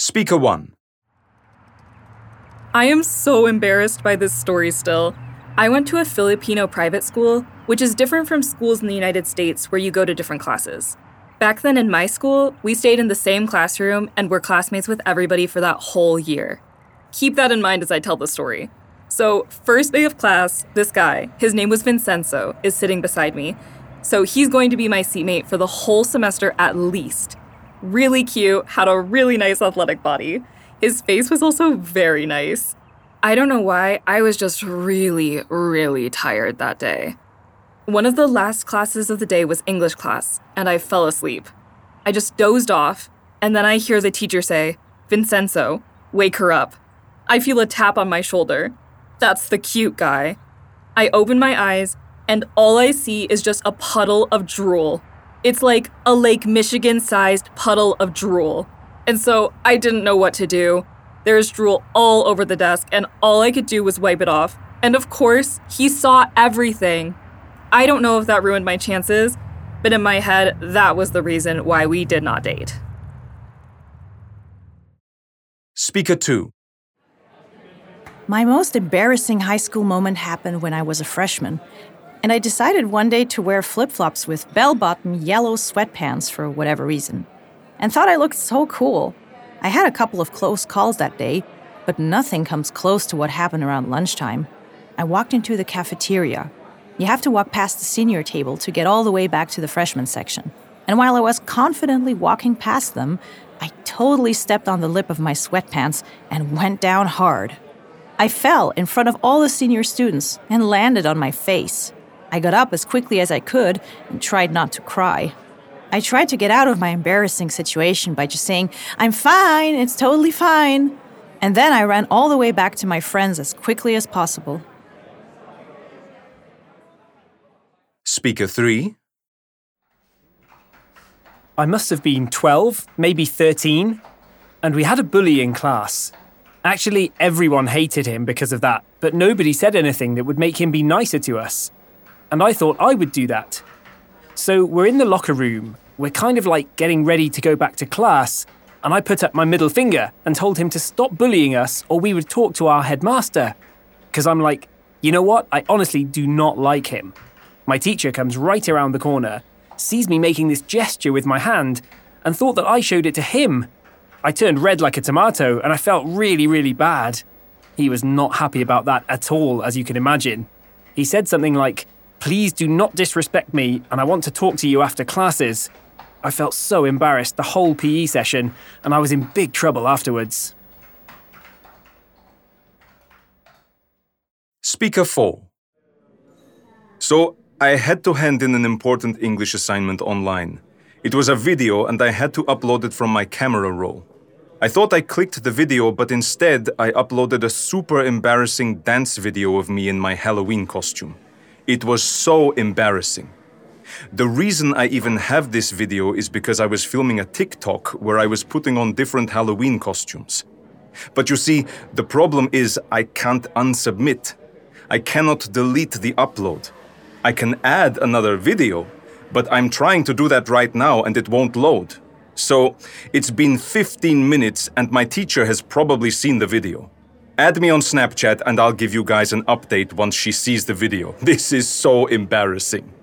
Speaker 1. I am so embarrassed by this story still. I went to a Filipino private school, which is different from schools in the United States where you go to different classes. Back then in my school, we stayed in the same classroom and were classmates with everybody for that whole year. Keep that in mind as I tell the story. So, first day of class, this guy, his name was Vincenzo, is sitting beside me. So he's going to be my seatmate for the whole semester at least. Really cute, had a really nice athletic body. His face was also very nice. I don't know why, I was just really, really tired that day. One of the last classes of the day was English class, and I fell asleep. I just dozed off, and then I hear the teacher say, "Vincenzo, wake her up." I feel a tap on my shoulder. That's the cute guy. I open my eyes, and all I see is just a puddle of drool. It's like a Lake Michigan-sized puddle of drool. And so I didn't know what to do. There's drool all over the desk, and all I could do was wipe it off. And of course, he saw everything. I don't know if that ruined my chances, but in my head, that was the reason why we did not date. Speaker 2. My most embarrassing high school moment happened when I was a freshman, and I decided one day to wear flip-flops with bell-bottom yellow sweatpants for whatever reason, and thought I looked so cool. I had a couple of close calls that day, but nothing comes close to what happened around lunchtime. I walked into the cafeteria. You have to walk past the senior table to get all the way back to the freshman section. And while I was confidently walking past them, I totally stepped on the lip of my sweatpants and went down hard. I fell in front of all the senior students and landed on my face. I got up as quickly as I could and tried not to cry. I tried to get out of my embarrassing situation by just saying, "I'm fine, it's totally fine." And then I ran all the way back to my friends as quickly as possible. Speaker 3. I must have been 12, maybe 13, and we had a bully in class. Actually, everyone hated him because of that, but nobody said anything that would make him be nicer to us. And I thought I would do that. So we're in the locker room, we're kind of like getting ready to go back to class, and I put up my middle finger and told him to stop bullying us or we would talk to our headmaster. Because I'm like, you know what, I honestly do not like him. My teacher comes right around the corner, sees me making this gesture with my hand, and thought that I showed it to him. I turned red like a tomato and I felt really, really bad. He was not happy about that at all, as you can imagine. He said something like, "Please do not disrespect me and I want to talk to you after classes." I felt so embarrassed the whole PE session and I was in big trouble afterwards. Speaker 4. So, I had to hand in an important English assignment online. It was a video and I had to upload it from my camera roll. I thought I clicked the video, but instead I uploaded a super embarrassing dance video of me in my Halloween costume. It was so embarrassing. The reason I even have this video is because I was filming a TikTok where I was putting on different Halloween costumes. But you see, the problem is I can't unsubmit. I cannot delete the upload. I can add another video, but I'm trying to do that right now and it won't load. So, it's been 15 minutes and my teacher has probably seen the video. Add me on Snapchat and I'll give you guys an update once she sees the video. This is so embarrassing.